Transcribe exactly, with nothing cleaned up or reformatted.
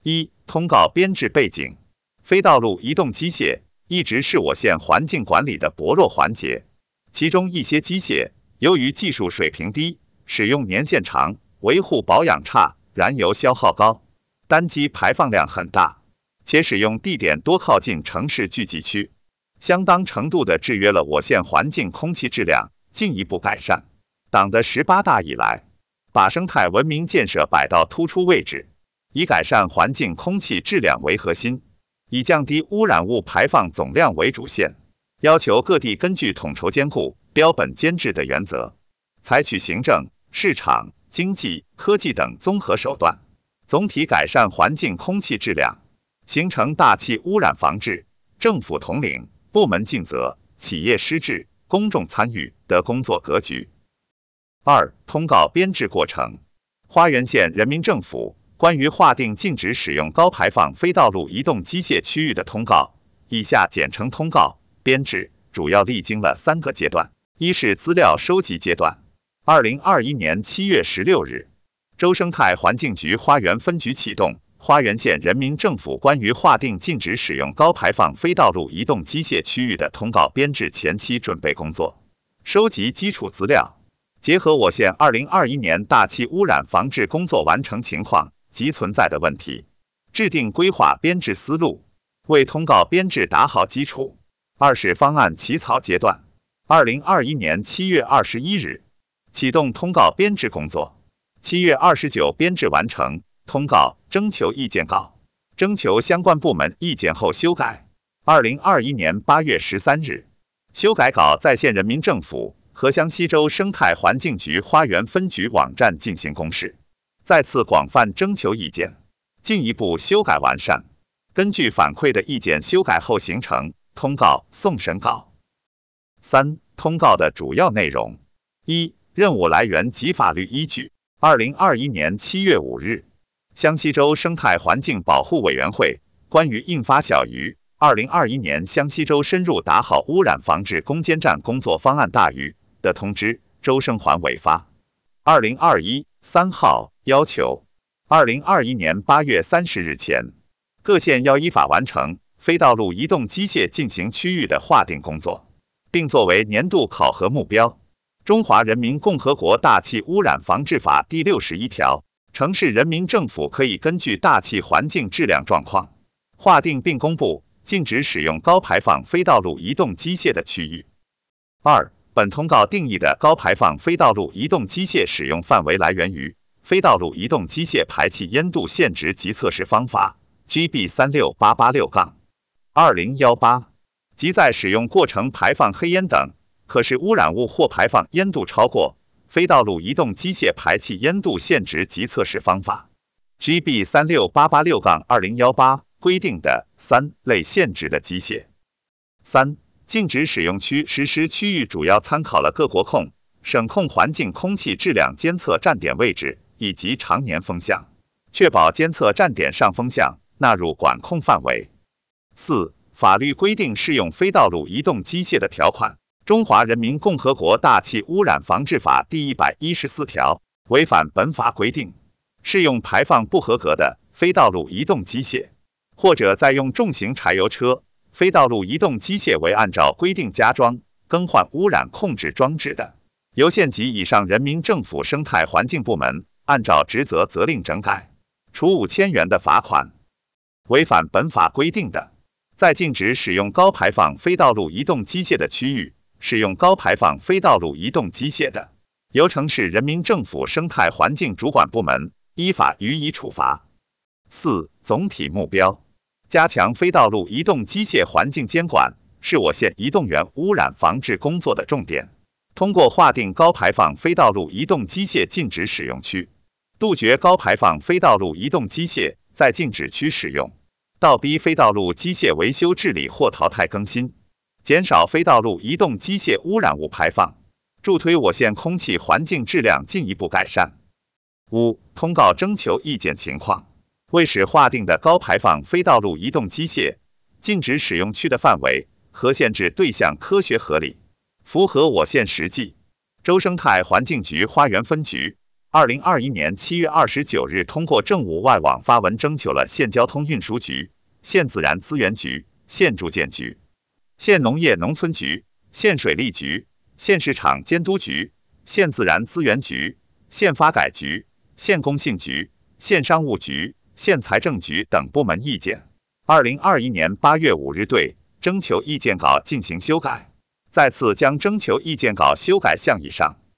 一、通告编制背景。非道路移动机械一直是我县环境管理的薄弱环节，其中一些机械由于技术水平低、使用年限长、维护保养差、燃油消耗高、单机排放量很大，且使用地点多靠近城市聚集区，相当程度地制约了我县环境空气质量进一步改善。党的十八大以来，把生态文明建设摆到突出位置，以改善环境空气质量为核心，以降低污染物排放总量为主线，要求各地根据统筹兼顾、标本兼治的原则，采取行政、市场、经济、科技等综合手段，总体改善环境空气质量，形成大气污染防治、政府统领、部门尽责、企业施治、公众参与的工作格局。二、通告编制过程。花源县人民政府关于划定禁止使用高排放非道路移动机械区域的通告（以下简称通告）编制主要历经了三个阶段。一是资料收集阶段。二零二一年七月十六日，州生态环境局花园分局启动花源县人民政府关于划定禁止使用高排放非道路移动机械区域的通告编制前期准备工作，收集基础资料，结合我县二零二一年大气污染防治工作完成情况及存在的问题，制定规划编制思路，为通告编制打好基础。二是方案起草阶段。二零二一年七月二十一日，启动通告编制工作。七月二十九编制完成，通告征求意见稿，征求相关部门意见后修改。二零二一年八月十三日，修改稿在县人民政府和湘西州生态环境局花园分局网站进行公示，再次广泛征求意见，进一步修改完善。根据反馈的意见修改后形成通告送审稿。三、通告的主要内容。一、任务来源及法律依据。二零二一年七月五日，湘西州生态环境保护委员会关于印发小于二零二一年湘西州深入打好污染防治攻坚战工作方案大于的通知，州生环委发二零二一三号要求，二零二一年八月三十日前，各县要依法完成非道路移动机械进行区域的划定工作，并作为年度考核目标。中华人民共和国大气污染防治法第六十一条，城市人民政府可以根据大气环境质量状况，划定并公布禁止使用高排放非道路移动机械的区域。二、本通告定义的高排放非道路移动机械使用范围来源于非道路移动机械排气烟度限值及测试方法 G B 三六八八六二零一八， 即在使用过程排放黑烟等可视污染物或排放烟度超过非道路移动机械排气烟度限值及测试方法 G B 三六八八六二零一八 规定的三类限值的机械。三、禁止使用区实施区域主要参考了各国控、省控环境空气质量监测站点位置以及常年风向，确保监测站点上风向纳入管控范围。四、法律规定适用非道路移动机械的条款。中华人民共和国大气污染防治法第一百一十四条，违反本法规定，适用排放不合格的非道路移动机械，或者在用重型柴油车、非道路移动机械为按照规定加装、更换污染控制装置的，由县级以上人民政府生态环境部门按照职责责令整改，处五千元的罚款。违反本法规定的，在禁止使用高排放非道路移动机械的区域使用高排放非道路移动机械的，由城市人民政府生态环境主管部门依法予以处罚。四、总体目标。加强非道路移动机械环境监管是我县移动源污染防治工作的重点。通过划定高排放非道路移动机械禁止使用区，杜绝高排放非道路移动机械在禁止区使用，倒逼非道路机械维修治理或淘汰更新，减少非道路移动机械污染物排放，助推我县空气环境质量进一步改善。五、通告征求意见情况。为使划定的高排放非道路移动机械禁止使用区的范围和限制对象科学合理，符合我县实际，州生态环境局花园分局二零二一年七月二十九日通过政务外网发文征求了县交通运输局、县自然资源局、县住建局、县农业农村局、县水利局、县市场监督局、县自然资源局、县发改局、县工信局、县商务局、县财政局等部门意见。二零二一年八月五日对征求意见稿进行修改，再次将征求意见稿修改项以上。